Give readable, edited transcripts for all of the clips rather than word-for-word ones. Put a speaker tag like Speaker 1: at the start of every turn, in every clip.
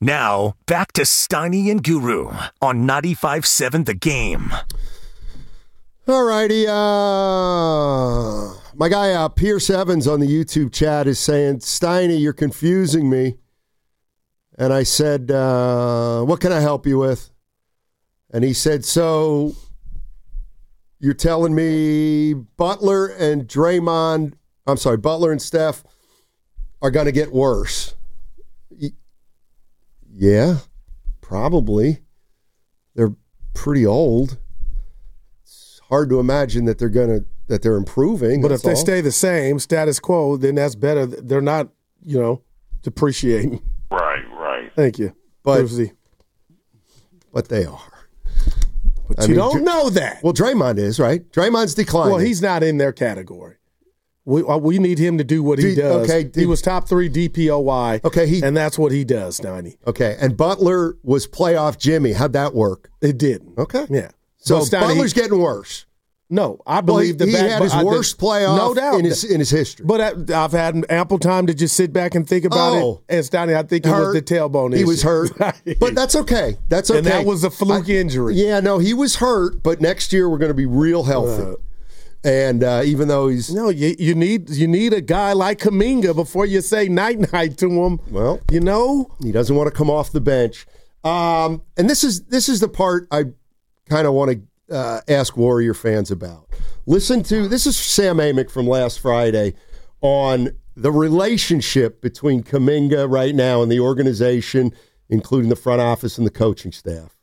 Speaker 1: Now, back to Steiny and Guru on 95.7 The Game.
Speaker 2: All righty. My guy Pierce Evans on the YouTube chat is saying, Steiny, you're confusing me. And I said, what can I help you with? And he said, so you're telling me Butler and Steph are going to get worse. Yeah, probably. They're pretty old. It's hard to imagine that they're improving.
Speaker 3: But if they stay the same, status quo, then that's better. They're not, depreciating.
Speaker 4: Right.
Speaker 3: Thank you.
Speaker 2: But they are.
Speaker 3: But you don't know that.
Speaker 2: Well, Draymond is, right? Draymond's declining.
Speaker 3: Well, he's not in their category. We need him to do what he does. Okay, he was top 3 DPOY.
Speaker 2: Okay,
Speaker 3: and that's what he does, Steiny.
Speaker 2: Okay, and Butler was playoff Jimmy. How'd that work?
Speaker 3: It didn't.
Speaker 2: Okay.
Speaker 3: Yeah.
Speaker 2: So Butler's getting worse.
Speaker 3: No, I believe
Speaker 2: he had his worst playoff
Speaker 3: no doubt.
Speaker 2: in his history.
Speaker 3: But I've had ample time to just sit back and think about it. And Steiny, I think it was the tailbone issue.
Speaker 2: He was hurt. But that's okay. That's okay.
Speaker 3: And that was a fluke injury.
Speaker 2: Yeah, no, he was hurt, but next year we're going to be real healthy. And even though he's
Speaker 3: you need a guy like Kuminga before you say night to him.
Speaker 2: Well, he doesn't want to come off the bench. And this is the part I kind of want to ask Warrior fans about. This is Sam Amick from last Friday on the relationship between Kuminga right now and the organization, including the front office and the coaching staff.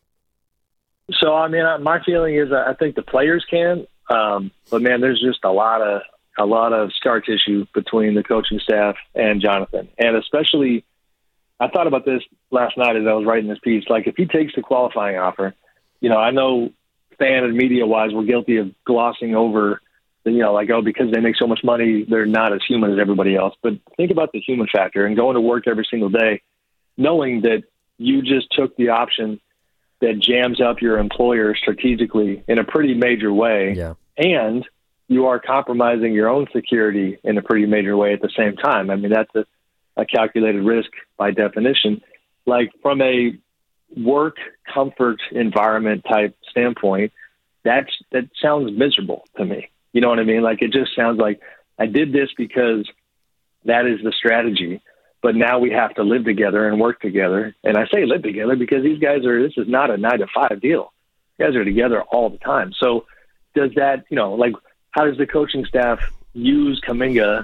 Speaker 5: So, my feeling is I think the players can. But man, there's just a lot of scar tissue between the coaching staff and Jonathan. And especially, I thought about this last night as I was writing this piece. Like, if he takes the qualifying offer, I know fan and media wise, we're guilty of glossing over, because they make so much money, they're not as human as everybody else. But think about the human factor and going to work every single day, knowing that you just took the option that jams up your employer strategically in a pretty major way.
Speaker 6: Yeah.
Speaker 5: And you are compromising your own security in a pretty major way at the same time. That's a calculated risk by definition. Like, from a work comfort environment type standpoint, that sounds miserable to me. You know what I mean? Like, it just sounds like I did this because that is the strategy. But now we have to live together and work together. And I say live together because these guys this is not a 9-to-5 deal. You guys are together all the time. So does that, how does the coaching staff use Kuminga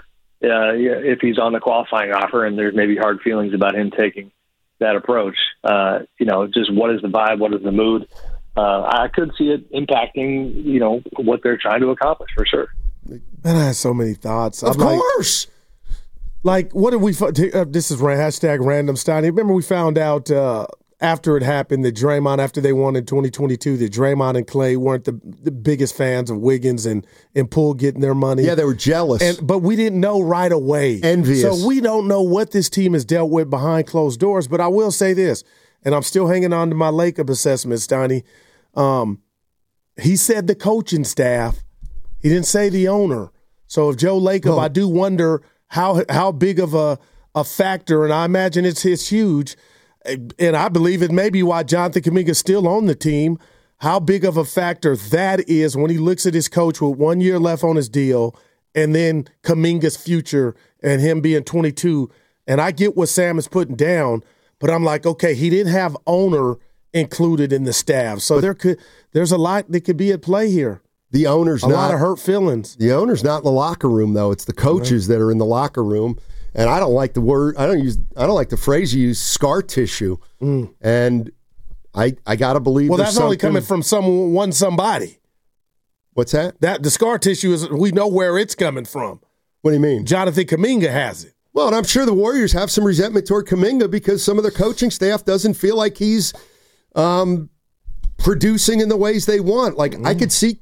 Speaker 5: if he's on the qualifying offer and there's maybe hard feelings about him taking that approach? Just what is the vibe? What is the mood? I could see it impacting, what they're trying to accomplish for sure.
Speaker 3: Man, I have so many thoughts.
Speaker 2: Of course.
Speaker 3: What did we? This is hashtag random Steiny. Remember, we found out after it happened that Draymond, after they won in 2022, that Draymond and Clay weren't the biggest fans of Wiggins and Poole getting their money.
Speaker 2: Yeah, they were jealous.
Speaker 3: But we didn't know right away.
Speaker 2: Envious.
Speaker 3: So we don't know what this team has dealt with behind closed doors. But I will say this, and I'm still hanging on to my Lacob assessment, Steiny. He said the coaching staff. He didn't say the owner. So if Joe Lacob, I do wonder how big of a factor, and I imagine it's huge, and I believe it may be why Jonathan Kuminga is still on the team, how big of a factor that is when he looks at his coach with 1 year left on his deal and then Kuminga's future and him being 22. And I get what Sam is putting down, but I'm like, okay, he didn't have owner included in the staff. So there's a lot that could be at play here.
Speaker 2: The owner's
Speaker 3: a lot of hurt feelings.
Speaker 2: The owner's not in the locker room, though. It's the coaches that are in the locker room. And I don't like the word. I don't like the phrase you use, scar tissue. And I gotta believe.
Speaker 3: Well, that's only coming from somebody.
Speaker 2: What's that?
Speaker 3: That the scar tissue is. We know where it's coming from.
Speaker 2: What do you mean?
Speaker 3: Jonathan Kuminga has it.
Speaker 2: Well, and I'm sure the Warriors have some resentment toward Kuminga because some of their coaching staff doesn't feel like he's producing in the ways they want. Like I could see.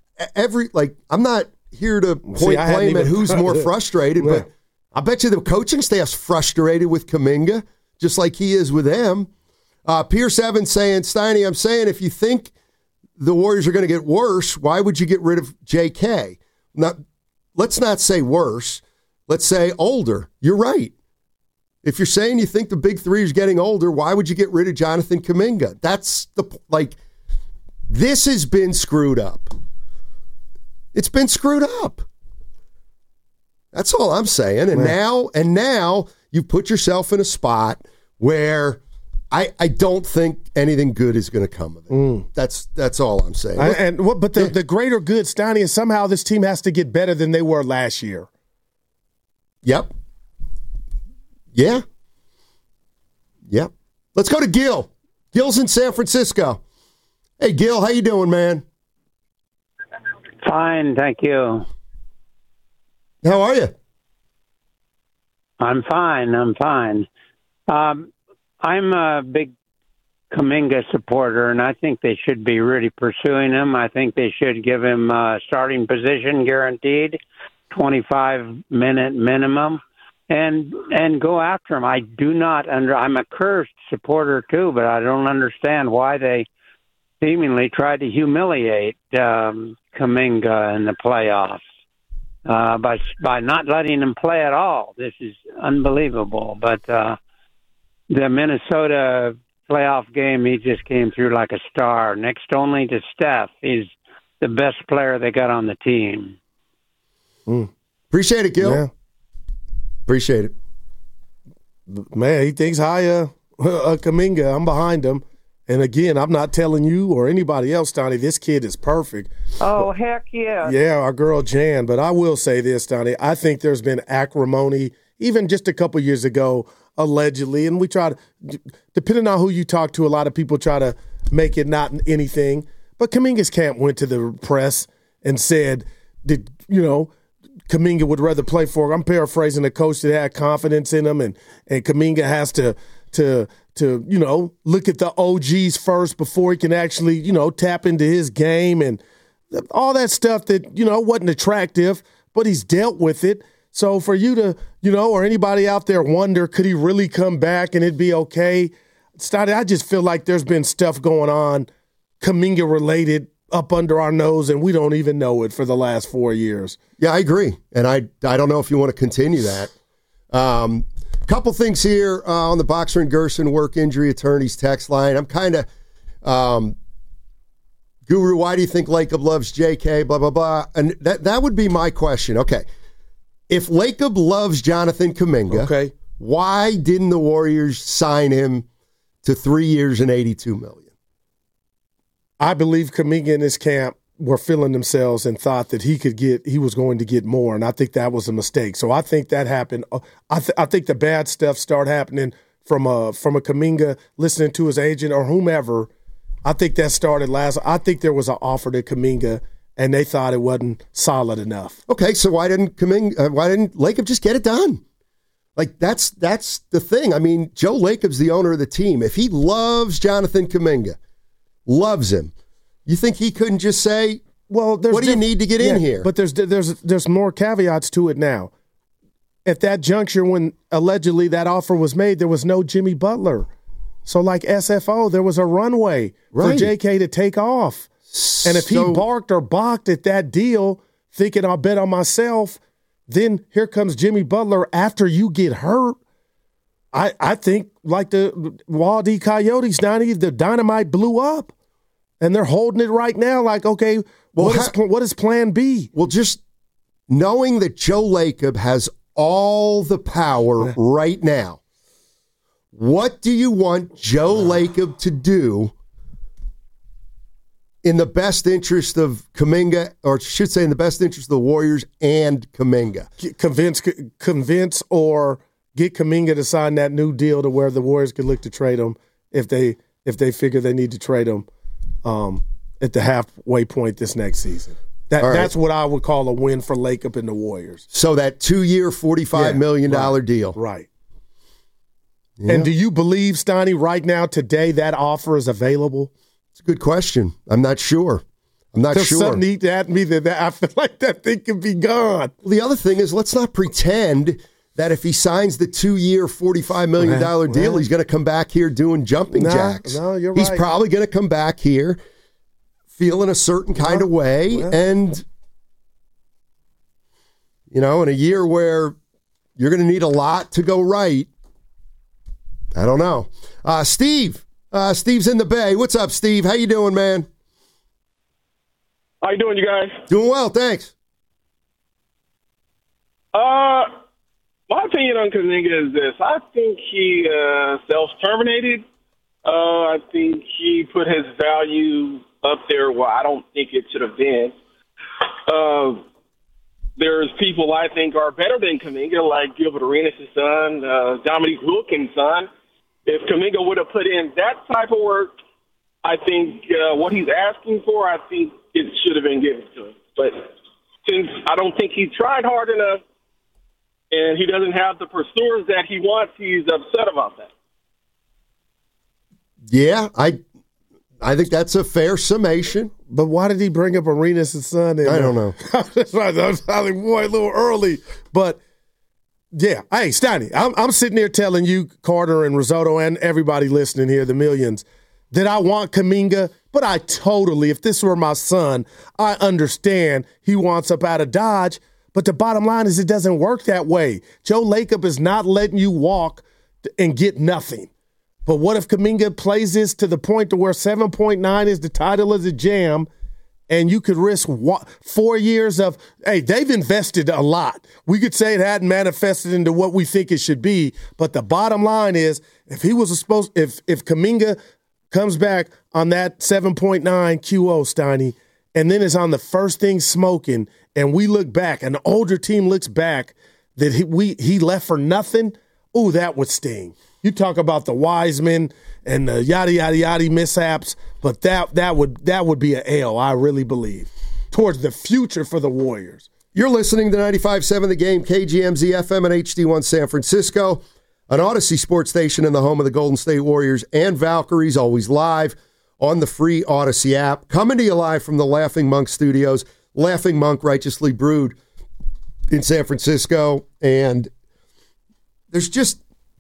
Speaker 2: I'm not here to point blame at who's more frustrated, but I bet you the coaching staff's frustrated with Kuminga, just like he is with them. Pierce Evans saying, Steiny, I'm saying if you think the Warriors are going to get worse, why would you get rid of JK? Let's not say worse. Let's say older. You're right. If you're saying you think the big three is getting older, why would you get rid of Jonathan Kuminga? That's this has been screwed up. It's been screwed up. That's all I'm saying. And now you put yourself in a spot where I don't think anything good is going to come of it. That's all I'm saying.
Speaker 3: But the greater good, Steiny, is somehow this team has to get better than they were last year.
Speaker 2: Yep. Yeah. Yep. Let's go to Gil. Gil's in San Francisco. Hey, Gil, how you doing, man?
Speaker 4: Fine, thank you.
Speaker 2: How are you?
Speaker 4: I'm fine. I'm a big Kuminga supporter, and I think they should be really pursuing him. I think they should give him a starting position guaranteed, 25-minute minimum, and go after him. I'm a Kerr supporter too, but I don't understand why they seemingly tried to humiliate Kuminga in the playoffs by not letting him play at all. This is unbelievable. But the Minnesota playoff game, he just came through like a star, next only to Steph. He's the best player they got on the team.
Speaker 2: Appreciate it, Gil.
Speaker 3: Yeah.
Speaker 2: Appreciate it.
Speaker 3: Man, he thinks high of Kuminga. I'm behind him. And again, I'm not telling you or anybody else, Donnie, this kid is perfect.
Speaker 4: Oh, heck yeah.
Speaker 3: Yeah, our girl Jan. But I will say this, Donnie. I think there's been acrimony, even just a couple years ago, allegedly. And we try to, depending on who you talk to, a lot of people try to make it not anything. But Kuminga's camp went to the press and said, Kuminga would rather play for, I'm paraphrasing, a coach that had confidence in him, and Kuminga has to look at the OGs first before he can actually, tap into his game and all that stuff that, wasn't attractive, but he's dealt with it. So for you to, or anybody out there wonder, could he really come back and it'd be okay? I just feel like there's been stuff going on, Kuminga related, up under our nose, and we don't even know it for the last 4 years.
Speaker 2: Yeah, I agree. And I don't know if you want to continue that. Couple things here on the Boxer and Gerson work injury attorneys text line. I'm kind of, Guru, why do you think Lacob loves JK, blah, blah, blah. And that would be my question. Okay. If Lacob loves Jonathan Kuminga, why didn't the Warriors sign him to 3 years and $82 million?
Speaker 3: I believe Kuminga and his camp were feeling themselves and thought that he was going to get more, and I think that was a mistake. So I think that happened. I think the bad stuff started happening from a Kuminga listening to his agent or whomever. I think that started last. I think there was an offer to Kuminga, and they thought it wasn't solid enough.
Speaker 2: Okay, so why didn't Lacob just get it done? Like that's the thing. I mean, Joe Lacob's the owner of the team. If he loves Jonathan Kuminga, loves him, you think he couldn't just say, well, what do you need to get in here?
Speaker 3: But there's more caveats to it now. At that juncture, when allegedly that offer was made, there was no Jimmy Butler. So like SFO, there was a runway for JK to take off. And if he barked or balked at that deal, thinking I'll bet on myself, then here comes Jimmy Butler after you get hurt. I think like the Wall-E Coyotes, the dynamite blew up, and they're holding it right now like, okay, what is plan B?
Speaker 2: Well, just knowing that Joe Lacob has all the power right now, what do you want Joe Lacob to do in the best interest of Kuminga, or I should say in the best interest of the Warriors and Kuminga?
Speaker 3: Convince or get Kuminga to sign that new deal to where the Warriors could look to trade him if they figure they need to trade him at the halfway point this next season. That's what I would call a win for Lacob and the Warriors.
Speaker 2: So that 2-year, $45 million deal.
Speaker 3: Right.
Speaker 2: Yeah.
Speaker 3: And do you believe, Steiny, right now, today, that offer is available?
Speaker 2: It's a good question. I'm not sure.
Speaker 3: There's something at me that I feel like that thing could be gone.
Speaker 2: Well, the other thing is, let's not pretend that if he signs the 2-year, $45 million deal, he's going to come back here doing jumping jacks.
Speaker 3: No, you're right.
Speaker 2: He's probably going to come back here feeling a certain kind of way. And, in a year where you're going to need a lot to go right, I don't know. Steve. Steve's in the Bay. What's up, Steve? How you doing, man?
Speaker 6: How you doing, you guys?
Speaker 2: Doing well, thanks.
Speaker 6: My opinion on Kuminga is this. I think he self-terminated. I think he put his value up there where I don't think it should have been. There's people I think are better than Kuminga, like Gilbert Arenas' son, Dominique Wilkins' son. If Kuminga would have put in that type of work, I think what he's asking for, I think it should have been given to him. But since I don't think he tried hard enough and he doesn't have the pursuers that he wants, he's upset about that.
Speaker 2: Yeah, I think that's a fair summation.
Speaker 3: But why did he bring up Arenas' son?
Speaker 2: I don't know.
Speaker 3: That's right. I was like, boy, a little early. But, yeah. Hey, Steiny, I'm sitting here telling you, Carter and Risotto, and everybody listening here, the millions, that I want Kuminga, but I totally, if this were my son, I understand he wants up out of Dodge. But the bottom line is it doesn't work that way. Joe Lacob is not letting you walk and get nothing. But what if Kuminga plays this to the point to where 7.9 is the title of the jam, and you could risk 4 years of, hey, they've invested a lot. We could say it hadn't manifested into what we think it should be, but the bottom line is if Kuminga comes back on that 7.9 QO, Steiny, and then is on the first thing smoking, and we look back, an older team looks back that he left for nothing, ooh, that would sting. You talk about the Wiseman and the yada yada yada mishaps, but that would be an L, I really believe, towards the future for the Warriors.
Speaker 2: You're listening to 95.7 The Game, KGMZ FM and HD1 San Francisco, an Odyssey sports station in the home of the Golden State Warriors and Valkyries, always live on the free Odyssey app. Coming to you live from the Laughing Monk Studios. Laughing Monk, righteously brewed in San Francisco, and there's just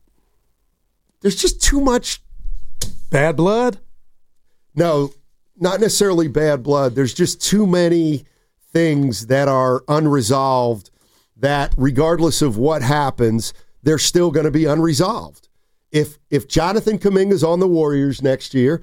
Speaker 2: too much
Speaker 3: bad blood.
Speaker 2: No, not necessarily bad blood. There's just too many things that are unresolved that, regardless of what happens, they're still going to be unresolved. If Jonathan Kuminga's on the Warriors next year,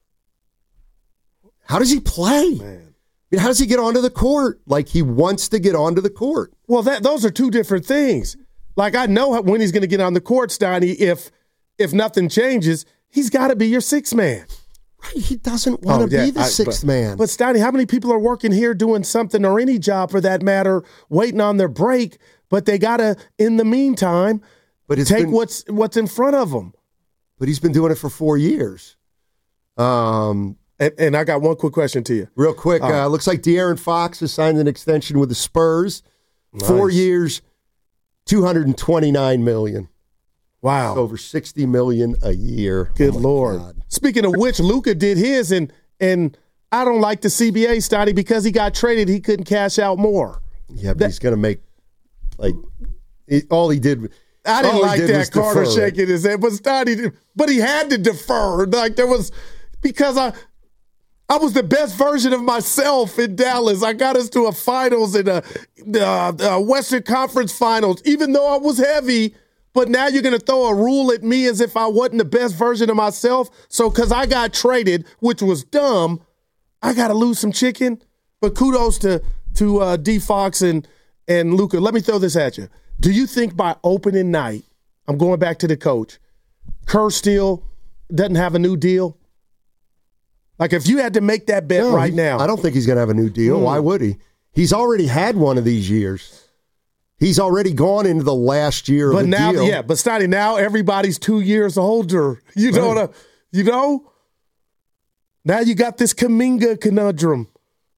Speaker 2: how does he play? Man. I mean, how does he get onto the court? Like, he wants to get onto the court.
Speaker 3: Well, those are two different things. Like, I know when he's going to get on the court, Steiny, if nothing changes, he's got to be your sixth man.
Speaker 2: Right, he doesn't want to be the sixth man.
Speaker 3: But, Steiny, how many people are working here doing something, or any job for that matter, waiting on their break, but they got to, in the meantime, take what's in front of them?
Speaker 2: But he's been doing it for 4 years.
Speaker 3: And I got one quick question to you.
Speaker 2: Real quick. Looks like De'Aaron Fox has signed an extension with the Spurs. Nice. 4 years, $229 million.
Speaker 3: Wow.
Speaker 2: That's over $60 million a year.
Speaker 3: Good Lord. God. Speaking of which, Luka did his, and I don't like the CBA, Stoddy, because he got traded. He couldn't cash out more.
Speaker 2: Yeah, but he's going to make, all he did.
Speaker 3: I didn't like that, Carter shaking his head. But Stoddy, but he had to defer. Because I was the best version of myself in Dallas. I got us to a finals in the Western Conference Finals, even though I was heavy. But now you're going to throw a rule at me as if I wasn't the best version of myself. So because I got traded, which was dumb, I got to lose some chicken. But kudos to D. Fox and Luka. Let me throw this at you. Do you think by opening night, I'm going back to the coach, Kerr still doesn't have a new deal? Like, if you had to make that bet now.
Speaker 2: I don't think he's going to have a new deal. Why would he? He's already had one of these years. He's already gone into the last year of the deal.
Speaker 3: Yeah, but Stoddy, now everybody's 2 years older. You know Now you got this Kuminga conundrum.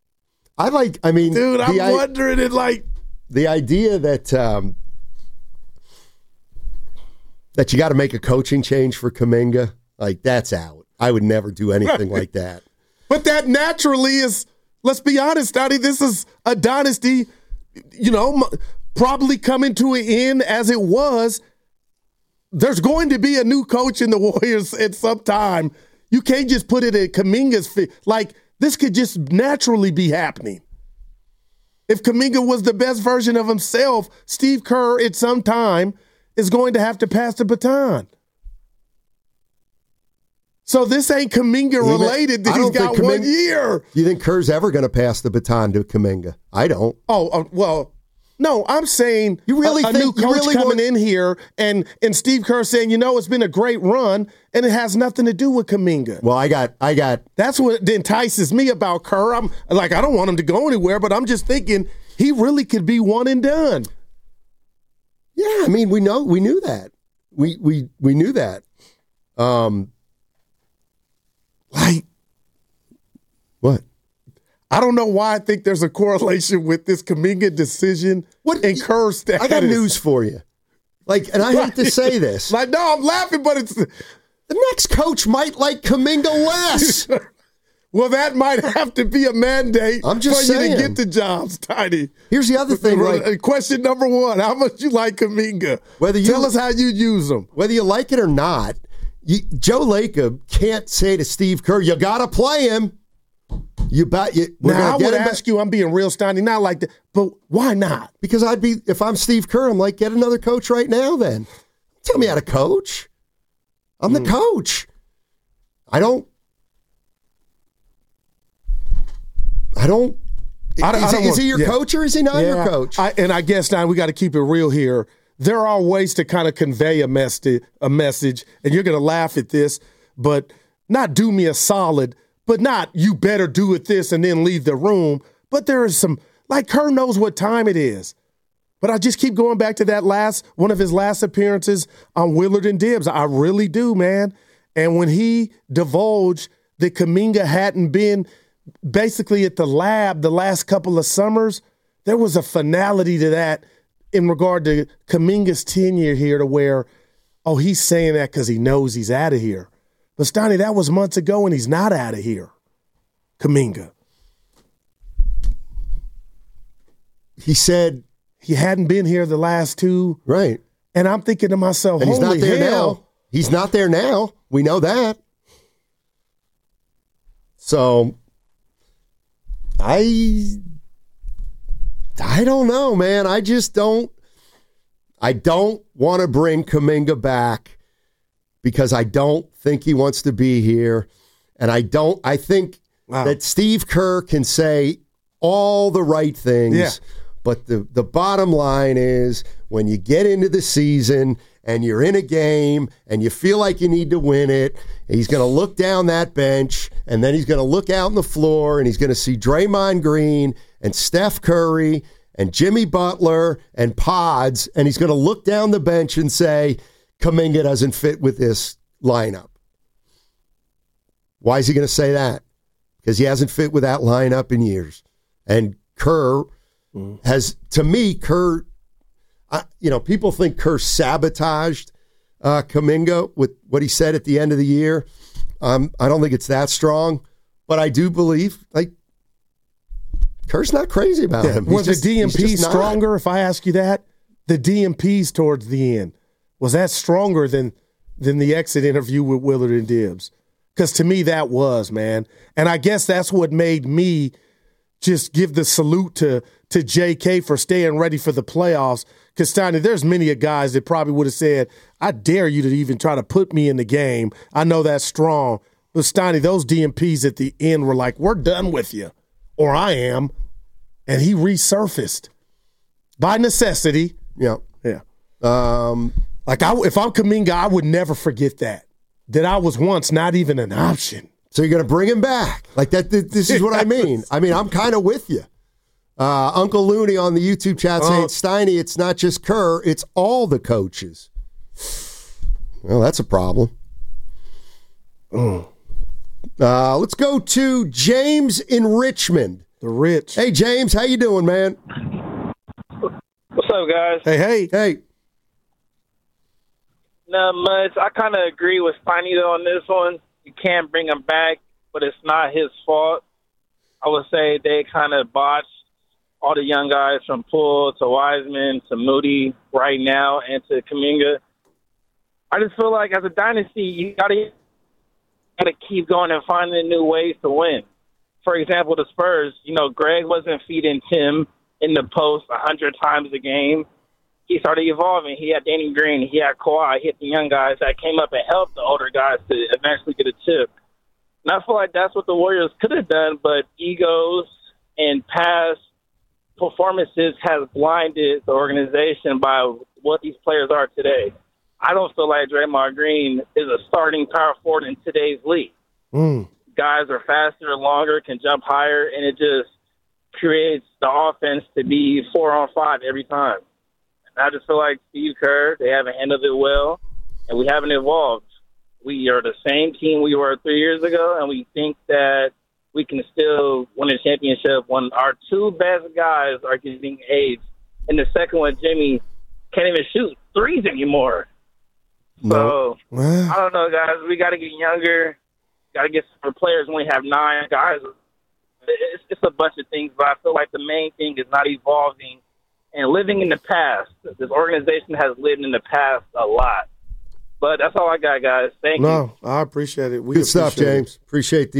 Speaker 2: Dude,
Speaker 3: I'm wondering it like.
Speaker 2: The idea that you got to make a coaching change for Kuminga, that's out. I would never do anything like that.
Speaker 3: But that naturally is, let's be honest, Stoddy, this is a dynasty, probably coming to an end as it was. There's going to be a new coach in the Warriors at some time. You can't just put it at Kuminga's feet. This could just naturally be happening. If Kuminga was the best version of himself, Steve Kerr at some time is going to have to pass the baton. So this ain't Kuminga related. He's got 1 year.
Speaker 2: Do you think Kerr's ever going to pass the baton to Kuminga? I don't.
Speaker 3: Well, no, I'm saying
Speaker 2: you really
Speaker 3: a new coach coming in here and Steve Kerr saying, it's been a great run and it has nothing to do with Kuminga.
Speaker 2: Well, I got.
Speaker 3: That's what entices me about Kerr. I'm like, I don't want him to go anywhere, but I'm just thinking he really could be one and done.
Speaker 2: Yeah, I mean, we knew that. We knew that.
Speaker 3: Like
Speaker 2: what?
Speaker 3: I don't know why I think there's a correlation with this Kuminga decision and Kerr's status.
Speaker 2: I got news for you. And I hate to say this.
Speaker 3: No, I'm laughing, but it's
Speaker 2: the next coach might like Kuminga less.
Speaker 3: Well, that might have to be a mandate
Speaker 2: I'm just
Speaker 3: for
Speaker 2: saying.
Speaker 3: you to get the jobs, Tiny.
Speaker 2: Here's the other thing.
Speaker 3: Question number one, how much you like Kuminga? Tell us how you use him.
Speaker 2: Whether you like it or not, Joe Lacob can't say to Steve Kerr, you got to play him.
Speaker 3: I would ask you, I'm being real, Steiny, not like that, but why not?
Speaker 2: Because if I'm Steve Kerr, I'm like, get another coach right now then. Tell me how to coach. I'm the coach. Is he your coach or is he not your coach?
Speaker 3: I guess now we got to keep it real here. There are ways to kind of convey a message, and you're going to laugh at this, but not do me a solid, but not you better do it this and then leave the room. But there is some, Kerr knows what time it is. But I just keep going back to one of his last appearances on Willard and Dibbs. I really do, man. And when he divulged that Kuminga hadn't been basically at the lab the last couple of summers, there was a finality to that in regard to Kuminga's tenure here to where, he's saying that because he knows he's out of here. But, Steiny, that was months ago and he's not out of here. Kuminga.
Speaker 2: He said
Speaker 3: he hadn't been here the last two.
Speaker 2: Right.
Speaker 3: And I'm thinking to myself,
Speaker 2: and he's
Speaker 3: holy
Speaker 2: not there
Speaker 3: hell.
Speaker 2: now. He's not there now. We know that. So I don't know, man. I don't want to bring Kuminga back because I don't think he wants to be here. And I think that Steve Kerr can say all the right things.
Speaker 3: Yeah.
Speaker 2: But the bottom line is when you get into the season and you're in a game and you feel like you need to win it, he's going to look down that bench and then he's going to look out on the floor and he's going to see Draymond Green and Steph Curry and Jimmy Butler and Pods, and he's going to look down the bench and say, Kuminga doesn't fit with this lineup. Why is he going to say that? Because he hasn't fit with that lineup in years. And Kerr has, to me, people think Kerr sabotaged Kuminga with what he said at the end of the year. I don't think it's that strong, but I do believe, Kerr's not crazy about him.
Speaker 3: Was the DMP stronger, if I ask you that? The DMPs towards the end, was that stronger than the exit interview with Willard and Dibbs? Because to me, that was, man. And I guess that's what made me just give the salute to JK for staying ready for the playoffs. Because, Steiny, there's many guys that probably would have said, I dare you to even try to put me in the game. I know that's strong. But, Steiny, those DMPs at the end were like, we're done with you. Or I am. And he resurfaced. By necessity.
Speaker 2: Yeah.
Speaker 3: Yeah. If I'm Kuminga, I would never forget that I was once not even an option.
Speaker 2: So you're going to bring him back. That. This is what I mean. I'm kind of with you. Uncle Looney on the YouTube chat saying, Steiny, it's not just Kerr, it's all the coaches. Well, that's a problem. Let's go to James in Richmond.
Speaker 3: The Rich.
Speaker 2: Hey, James, how you doing, man?
Speaker 6: What's up, guys?
Speaker 2: Hey.
Speaker 6: Not much. I kind of agree with Steiny, though, on this one. You can't bring him back, but it's not his fault. I would say they kind of botched all the young guys from Poole to Wiseman to Moody right now and to Kuminga. I just feel like as a dynasty, you gotta keep going and finding new ways to win. For example, the Spurs, Greg wasn't feeding Tim in the post 100 times a game.
Speaker 7: he started evolving. He had Danny Green. He had Kawhi. He had the young guys that came up and helped the older guys to eventually get a chip. And I feel like that's what the Warriors could have done, but egos and past performances have blinded the organization by what these players are today. I don't feel like Draymond Green is a starting power forward in today's league. Guys are faster, longer, can jump higher, and it just creates the offense to be 4-on-5 every time. And I just feel like Steve Kerr, they haven't handled it well, and we haven't evolved. We are the same team we were 3 years ago, and we think that we can still win a championship when our two best guys are getting aged. And the second one, Jimmy, can't even shoot threes anymore. So, I don't know, guys. We got to get younger. Got to get some players. We only have 9 guys. It's a bunch of things, but I feel like the main thing is not evolving and living in the past. This organization has lived in the past a lot. But that's all I got, guys. Thank you.
Speaker 3: No, I appreciate it.
Speaker 2: Good stuff, James. Appreciate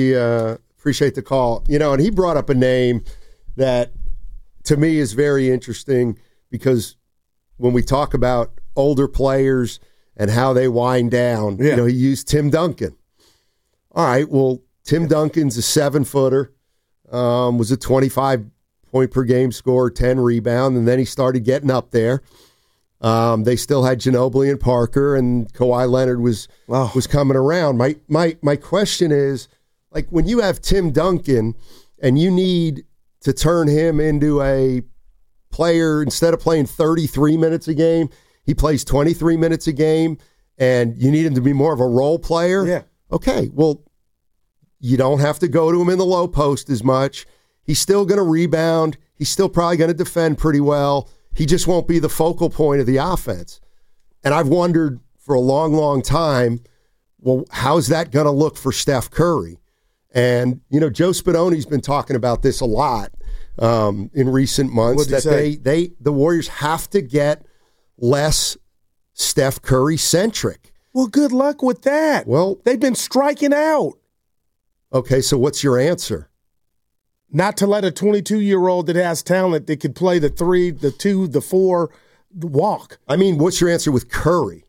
Speaker 2: the call. You know, and he brought up a name that to me is very interesting because when we talk about older players and how they wind down, you know, he used Tim Duncan. All right, well, Tim Duncan's a 7-footer, was a 25-point-per-game scorer, 10 rebound, and then he started getting up there. They still had Ginobili and Parker, and Kawhi Leonard was coming around. My question is, like, when you have Tim Duncan and you need to turn him into a player, instead of playing 33 minutes a game, he plays 23 minutes a game, and you need him to be more of a role player.
Speaker 3: Yeah.
Speaker 2: Okay, well, you don't have to go to him in the low post as much. He's still going to rebound. He's still probably going to defend pretty well. He just won't be the focal point of the offense. And I've wondered for a long, long time, well, how's that going to look for Steph Curry? And, you know, Joe Spadoni's been talking about this a lot in recent months, that the Warriors have to get less Steph Curry-centric.
Speaker 3: Well, good luck with that.
Speaker 2: Well,
Speaker 3: they've been striking out.
Speaker 2: Okay, so what's your answer?
Speaker 3: Not to let a 22-year-old that has talent that could play the 3, the 2, the 4 walk.
Speaker 2: I mean, what's your answer with Curry?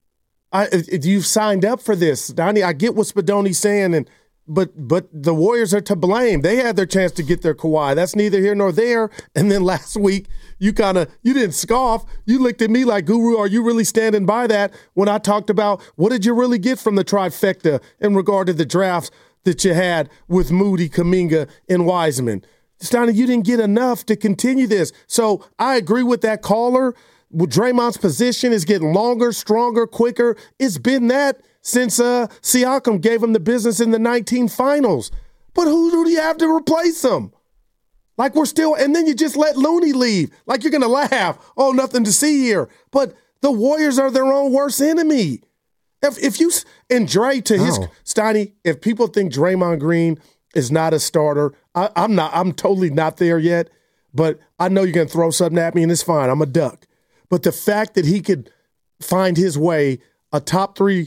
Speaker 3: You've signed up for this, Donnie. I get what Spadoni's saying, but the Warriors are to blame. They had their chance to get their Kawhi. That's neither here nor there. And then last week, you didn't scoff. You looked at me like, Guru, are you really standing by that when I talked about what did you really get from the trifecta in regard to the drafts that you had with Moody, Kuminga, and Wiseman? Stoney, you didn't get enough to continue this. So I agree with that caller. Draymond's position is getting longer, stronger, quicker. It's been that since Siakam gave him the business in the 19 finals. But who do you have to replace him? Like we're still, and then you just let Looney leave. Like you're going to laugh. Oh, nothing to see here. But the Warriors are their own worst enemy. If you, and Dre to his, Steiny, if people think Draymond Green is not a starter, I'm totally not there yet, but I know you're going to throw something at me and it's fine. I'm a duck. But the fact that he could find his way a top 3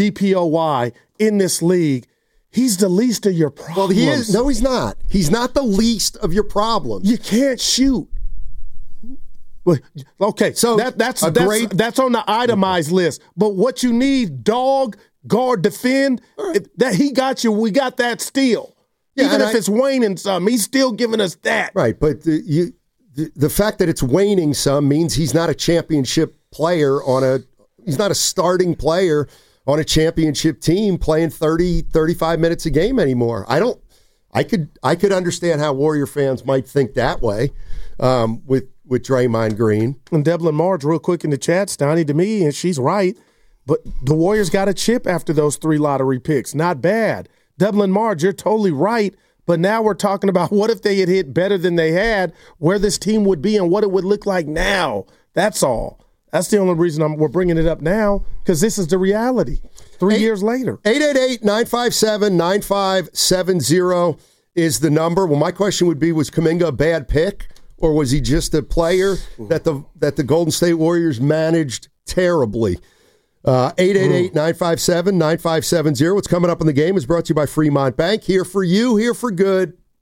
Speaker 3: DPOY in this league, he's the least of your problems.
Speaker 2: Well, he is. No, he's not. He's not the least of your problems.
Speaker 3: You can't shoot. Okay, so that's on the itemized list. But what you need, dog, guard, defend, that he got you. We got that still. Yeah, even if it's waning some, he's still giving us that.
Speaker 2: Right, but the fact that it's waning some means he's not a championship player he's not a starting player on a championship team playing 30, 35 minutes a game anymore. I could understand how Warrior fans might think that way with Draymond Green.
Speaker 3: And Devlin Marge, real quick in the chat, Stoney, to me, and she's right, but the Warriors got a chip after those 3 lottery picks. Not bad. Devlin Marge, you're totally right, but now we're talking about what if they had hit better than they had, where this team would be and what it would look like now. That's all. That's the only reason we're bringing it up now, because this is the reality 3 years later.
Speaker 2: 888-957-9570 is the number. Well, my question would be, was Kuminga a bad pick? Or was he just a player that the Golden State Warriors managed terribly? 888-957-9570. What's coming up in the game is brought to you by Fremont Bank. Here for you, here for good.